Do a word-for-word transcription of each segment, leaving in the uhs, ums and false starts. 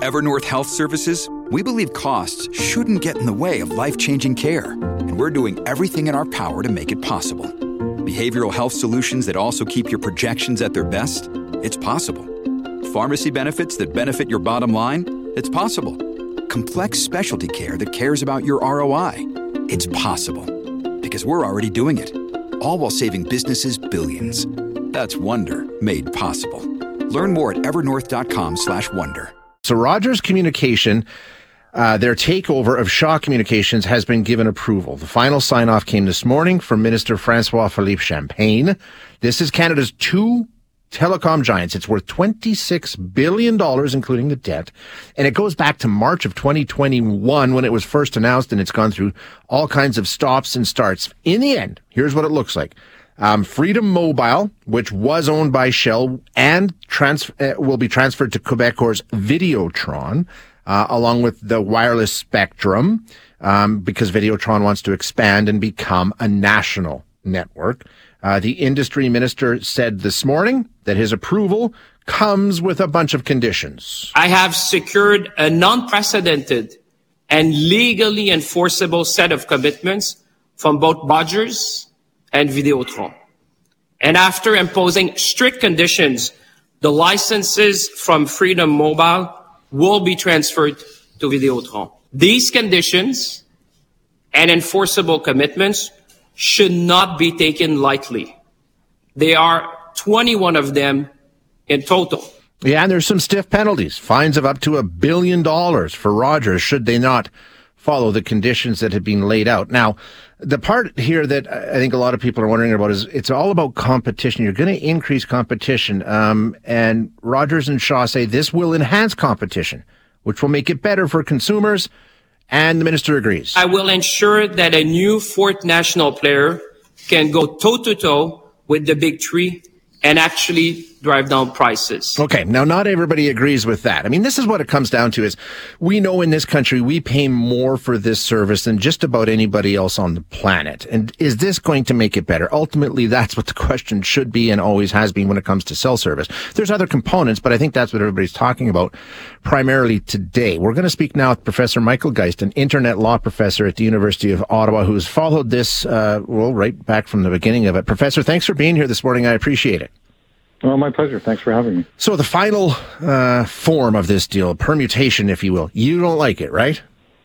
At Evernorth Health Services, we believe costs shouldn't get in the way of life-changing care, and we're doing everything in our power to make it possible. Behavioral health solutions that also keep your projections at their best? It's possible. Pharmacy benefits that benefit your bottom line? It's possible. Complex specialty care that cares about your R O I? It's possible. Because we're already doing it. All while saving businesses billions. That's Wonder made possible. Learn more at evernorth.com slash wonder. So Rogers Communication, uh, their takeover of Shaw Communications has been given approval. The final sign-off came this morning from Minister François-Philippe Champagne. This is Canada's two telecom giants. It's worth twenty-six billion dollars, including the debt. And it goes back to March of twenty twenty-one when it was first announced, and it's gone through all kinds of stops and starts. In the end, here's what it looks like. Um, Freedom Mobile, which was owned by Shell and trans- uh, will be transferred to Quebecor's Videotron, uh, along with the wireless spectrum, um, because Videotron wants to expand and become a national network. Uh, the industry minister said this morning that his approval comes with a bunch of conditions. I have secured a non-precedented and legally enforceable set of commitments from both Rogers and Videotron. And after imposing strict conditions, the licenses from Freedom Mobile will be transferred to Videotron. These conditions and enforceable commitments should not be taken lightly. There are twenty-one of them in total. Yeah, and there's some stiff penalties, fines of up to a billion dollars for Rogers should they not follow the conditions that had been laid out. Now, the part here that I think a lot of people are wondering about is it's all about competition. You're going to increase competition. Um, and Rogers and Shaw say this will enhance competition, which will make it better for consumers. And the minister agrees. I will ensure that a new fourth national player can go toe-to-toe with the big three and actually drive down prices. Okay, now not everybody agrees with that. I mean, this is what it comes down to is we know in this country we pay more for this service than just about anybody else on the planet. And is this going to make it better? Ultimately, that's what the question should be and always has been when it comes to cell service. There's other components, but I think that's what everybody's talking about primarily today. We're going to speak now with Professor Michael Geist, an internet law professor at the University of Ottawa, who's followed this, uh, well, right back from the beginning of it. Professor, thanks for being here this morning. I appreciate it. Well, my pleasure. Thanks for having me. So the final uh, form of this deal, permutation, if you will, you don't like it, right?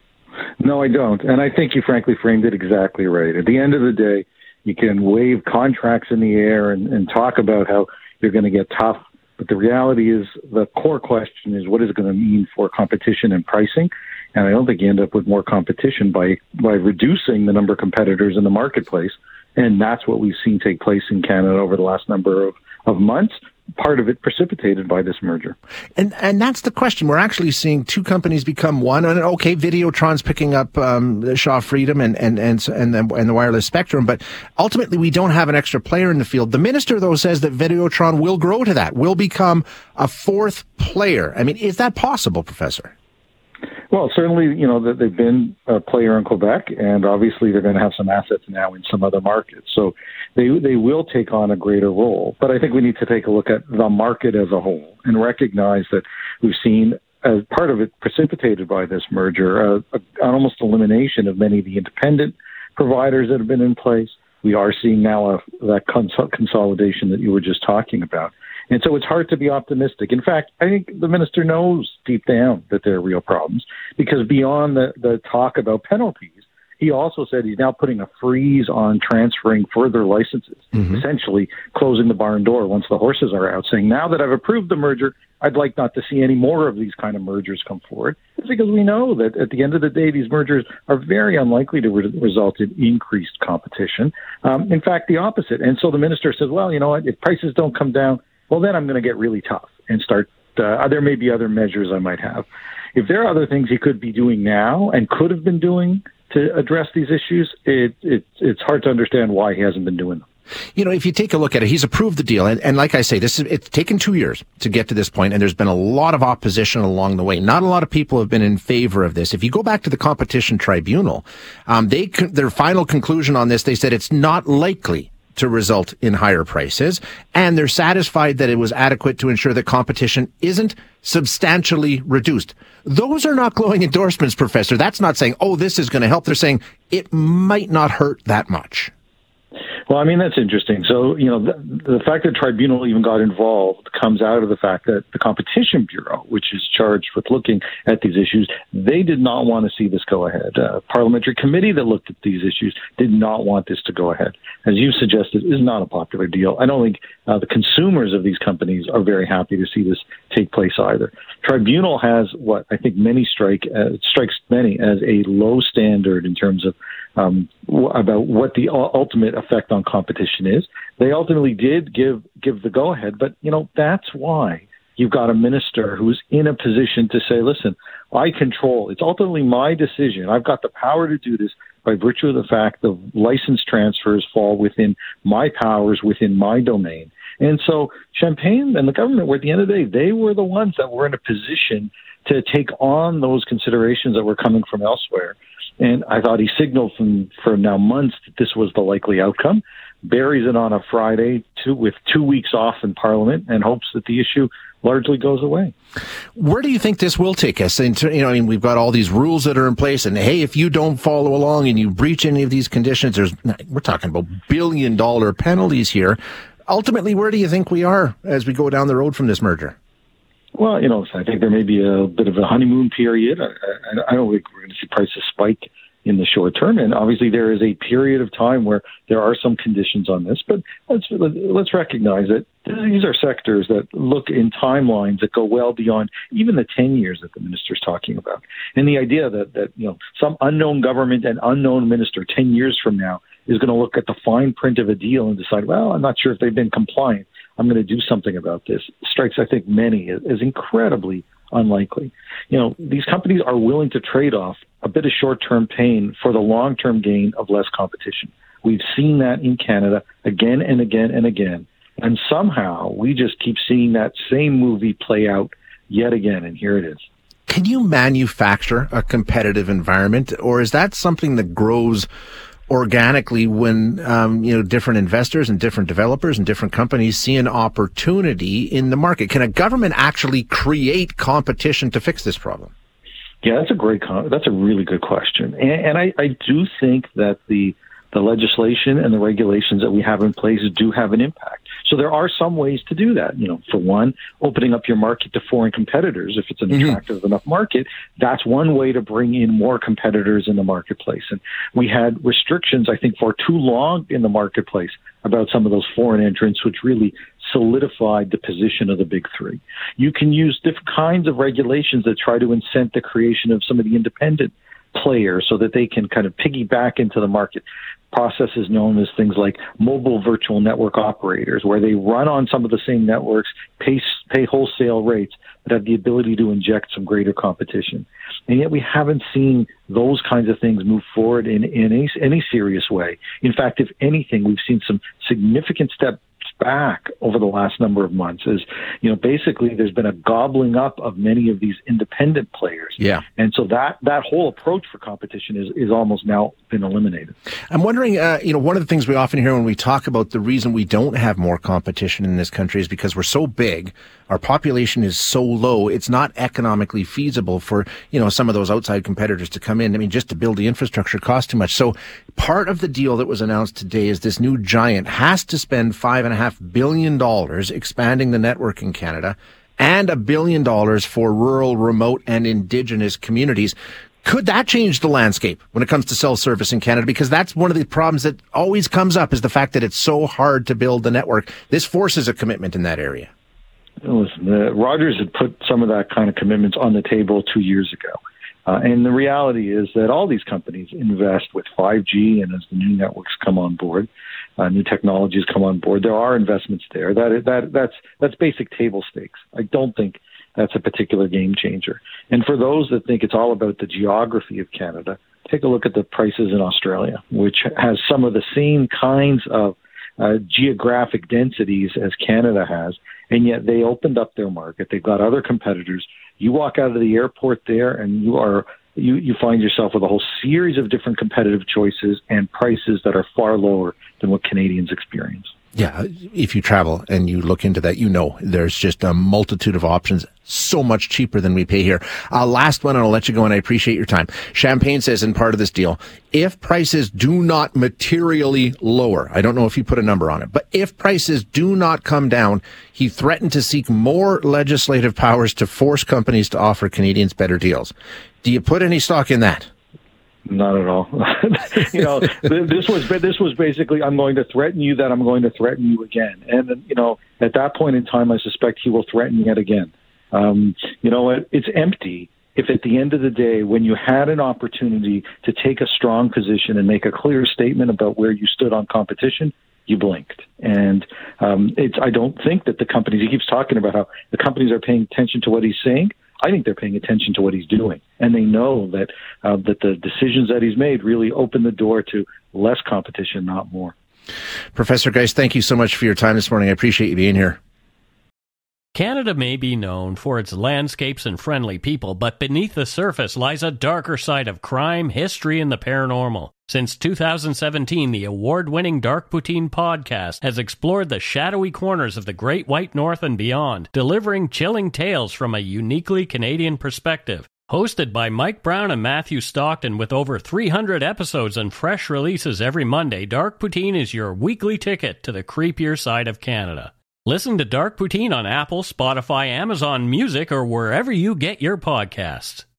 No, I don't. And I think you frankly framed it exactly right. At the end of the day, you can wave contracts in the air and, and talk about how you're going to get tough. But the reality is the core question is what is it going to mean for competition and pricing? And I don't think you end up with more competition by, by reducing the number of competitors in the marketplace. And that's what we've seen take place in Canada over the last number of of months, part of it precipitated by this merger. And and that's the question. We're actually seeing two companies become one. And okay, Videotron's picking up um, Shaw Freedom and and and and the, and the wireless spectrum, but ultimately we don't have an extra player in the field. The minister, though, says that Videotron will grow to that, will become a fourth player. I mean, is that possible, Professor? Well, certainly, you know, that they've been a player in Quebec, and obviously they're going to have some assets now in some other markets. So they they will take on a greater role. But I think we need to take a look at the market as a whole and recognize that we've seen, as part of it precipitated by this merger, uh, an almost elimination of many of the independent providers that have been in place. We are seeing now a, that cons- consolidation that you were just talking about. And so it's hard to be optimistic. In fact, I think the minister knows deep down that there are real problems because beyond the, the talk about penalties, he also said he's now putting a freeze on transferring further licenses, mm-hmm. essentially closing the barn door once the horses are out, saying, now that I've approved the merger, I'd like not to see any more of these kind of mergers come forward. It's because we know that at the end of the day, these mergers are very unlikely to re- result in increased competition. Um, in fact, the opposite. And so the minister says, well, you know what, if prices don't come down, well, then I'm going to get really tough and start, uh, there may be other measures I might have. If there are other things he could be doing now and could have been doing to address these issues, it, it, it's hard to understand why he hasn't been doing them. You know, if you take a look at it, he's approved the deal. And, and like I say, this is, it's taken two years to get to this point, and there's been a lot of opposition along the way. Not a lot of people have been in favor of this. If you go back to the Competition Tribunal, um, they, their final conclusion on this, they said it's not likely to result in higher prices, and they're satisfied that it was adequate to ensure that competition isn't substantially reduced. Those are not glowing endorsements, Professor. That's not saying, oh, this is going to help. They're saying it might not hurt that much. Well, I mean, that's interesting. So, you know, the, the fact that tribunal even got involved comes out of the fact that the Competition Bureau, which is charged with looking at these issues, they did not want to see this go ahead. A parliamentary committee that looked at these issues did not want this to go ahead. As you suggested, is not a popular deal. I don't think uh, the consumers of these companies are very happy to see this take place either. Tribunal has what I think many strike uh, strikes many as a low standard in terms of um, w- about what the u- ultimate effect on competition is. They ultimately did give give the go ahead, but you know that's why you've got a minister who's in a position to say, "Listen, I control. It's ultimately my decision. I've got the power to do this by virtue of the fact the license transfers fall within my powers, within my domain." And so Champagne and the government were, at the end of the day, they were the ones that were in a position to take on those considerations that were coming from elsewhere. And I thought he signaled from, for now months that this was the likely outcome, buries it on a Friday two, with two weeks off in Parliament, and hopes that the issue largely goes away. Where do you think this will take us? Into, you know, I mean, we've got all these rules that are in place, and hey, if you don't follow along and you breach any of these conditions, there's we're talking about billion dollar penalties here. Ultimately, where do you think we are as we go down the road from this merger? Well, you know, I think there may be a bit of a honeymoon period. I, I, I don't think we're going to see prices spike in the short term, and obviously there is a period of time where there are some conditions on this. But let's let's recognize that these are sectors that look in timelines that go well beyond even the ten years that the minister's talking about. And the idea that that you know some unknown government and unknown minister ten years from now is going to look at the fine print of a deal and decide, well, I'm not sure if they've been compliant, I'm going to do something about this, strikes, I think, many as incredibly unlikely. You know, these companies are willing to trade off a bit of short-term pain for the long-term gain of less competition. We've seen that in Canada again and again and again. And somehow we just keep seeing that same movie play out yet again, and here it is. Can you manufacture a competitive environment, or is that something that grows organically when um, you know different investors and different developers and different companies see an opportunity in the market? Can a government actually create competition to fix this problem? Yeah, that's a great. That's a really good question, and, and I, I do think that the the legislation and the regulations that we have in place do have an impact. So there are some ways to do that. You know, for one, opening up your market to foreign competitors. If it's an mm-hmm. attractive enough market, that's one way to bring in more competitors in the marketplace. And we had restrictions, I think, for too long in the marketplace about some of those foreign entrants, which really solidified the position of the big three. You can use different kinds of regulations that try to incent the creation of some of the independent players so that they can kind of piggyback into the market. Processes known as things like mobile virtual network operators, where they run on some of the same networks, pay, pay wholesale rates, but have the ability to inject some greater competition. And yet we haven't seen those kinds of things move forward in, in any, any serious way. In fact, if anything, we've seen some significant steps back over the last number of months. As you know, basically there's been a gobbling up of many of these independent players. Yeah. And so that, that whole approach for competition is, is almost now been eliminated. I'm wondering, uh, you know, one of the things we often hear when we talk about the reason we don't have more competition in this country is because we're so big, our population is so low, it's not economically feasible for, you know, some of those outside competitors to come in. I mean, just to build the infrastructure costs too much. So part of the deal that was announced today is this new giant has to spend five and a half billion dollars expanding the network in Canada and a billion dollars for rural, remote, and Indigenous communities. Could that change the landscape when it comes to cell service in Canada? Because that's one of the problems that always comes up, is the fact that it's so hard to build the network. This forces a commitment in that area. Listen, uh, Rogers had put some of that kind of commitments on the table two years ago. Uh, and the reality is that all these companies invest with five G, and as the new networks come on board, uh, new technologies come on board, there are investments there. That that that's that's basic table stakes. I don't think that's a particular game changer. And for those that think it's all about the geography of Canada, take a look at the prices in Australia, which has some of the same kinds of uh, geographic densities as Canada has, and yet they opened up their market. They've got other competitors. You walk out of the airport there and you are you, you find yourself with a whole series of different competitive choices and prices that are far lower than what Canadians experience. Yeah, if you travel and you look into that, you know there's just a multitude of options, so much cheaper than we pay here. Uh, last one, and I'll let you go, and I appreciate your time. Champagne says in part of this deal, if prices do not materially lower, I don't know if he put a number on it, but if prices do not come down, he threatened to seek more legislative powers to force companies to offer Canadians better deals. Do you put any stock in that? Not at all. you know, this was this was basically, I'm going to threaten you that I'm going to threaten you again. And, you know, at that point in time, I suspect he will threaten yet again. Um, you know what? It's empty if at the end of the day, when you had an opportunity to take a strong position and make a clear statement about where you stood on competition, you blinked. And um, it's, I don't think that the companies, he keeps talking about how the companies are paying attention to what he's saying. I think they're paying attention to what he's doing, and they know that uh, that the decisions that he's made really open the door to less competition, not more. Professor Geist, thank you so much for your time this morning. I appreciate you being here. Canada may be known for its landscapes and friendly people, but beneath the surface lies a darker side of crime, history, and the paranormal. Since two thousand seventeen, the award-winning Dark Poutine podcast has explored the shadowy corners of the Great White North and beyond, delivering chilling tales from a uniquely Canadian perspective. Hosted by Mike Brown and Matthew Stockton with over three hundred episodes and fresh releases every Monday, Dark Poutine is your weekly ticket to the creepier side of Canada. Listen to Dark Poutine on Apple, Spotify, Amazon Music, or wherever you get your podcasts.